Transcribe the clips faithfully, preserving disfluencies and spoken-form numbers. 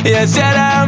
Я серая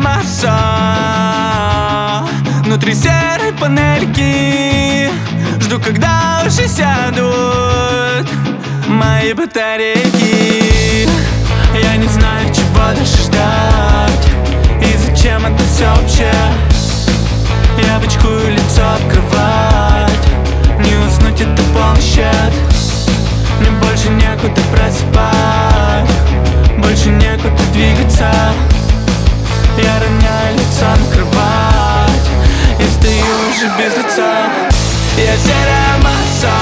масса внутри серой панельки. Жду, когда уже сядут мои батарейки. Я не знаю, чего дальше ждать и зачем это все вообще. Я бычкую лицо об кровать, не уснуть, это полный счет. Мне больше некуда просыпать, больше некуда двигаться. Я роняю лицо на кровать и стою уже без лица. Я серая масса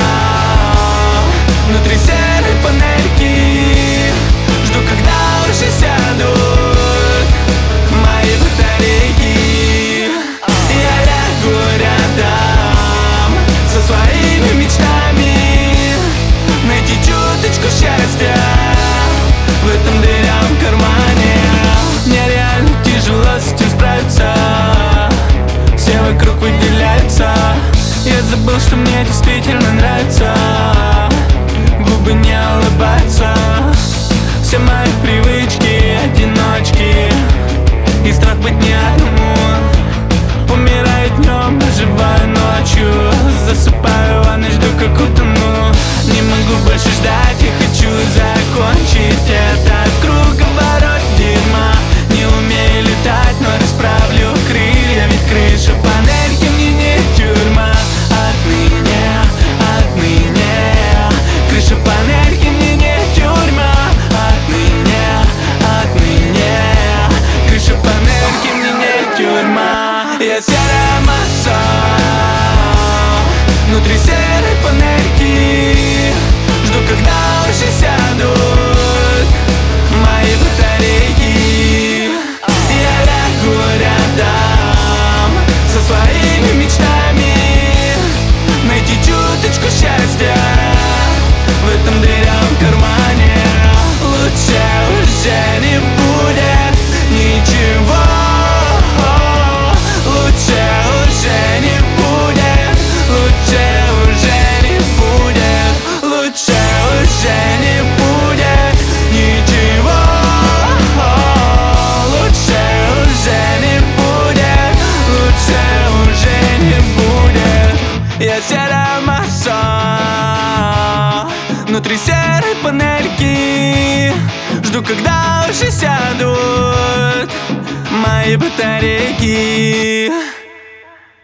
внутри серой панельки. Жду, когда уже сядут мои батарейки. Я лягу рядом со своими мечтами, найти чуточку счастья в этом дырявом кармане. Мне реально тяжело с этим справиться, все вокруг выделяются. Я забыл, что мне действительно нравится, губы не улыбаются. Все мои привычки, одиночки и страх быть не одному. Умираю днем, оживаю ночью, засыпаю в ванной, жду, как утону. Не могу больше ждать, я хочу закончить этот круговорот дерьма. Не умею летать, но расправлю крылья, ведь крыша панельки мне не тюрьма. Отныне, отныне крыша панельки мне не тюрьма. Отныне, отныне крыша панельки мне не тюрьма. Я серая масса внутри серой панельки. Жду, когда уже сядут мои батарейки. Я лягу рядом со своими мечтами, найти чуточку счастья в этом дырявом кармане. Лучше уже не будет ничего, лучше уже не будет, лучше уже не будет, лучше уже не будет ничего, лучше уже не будет, лучше уже не будет. Я серая масса внутри серой панельки. Жду, когда уже сядут мои батарейки.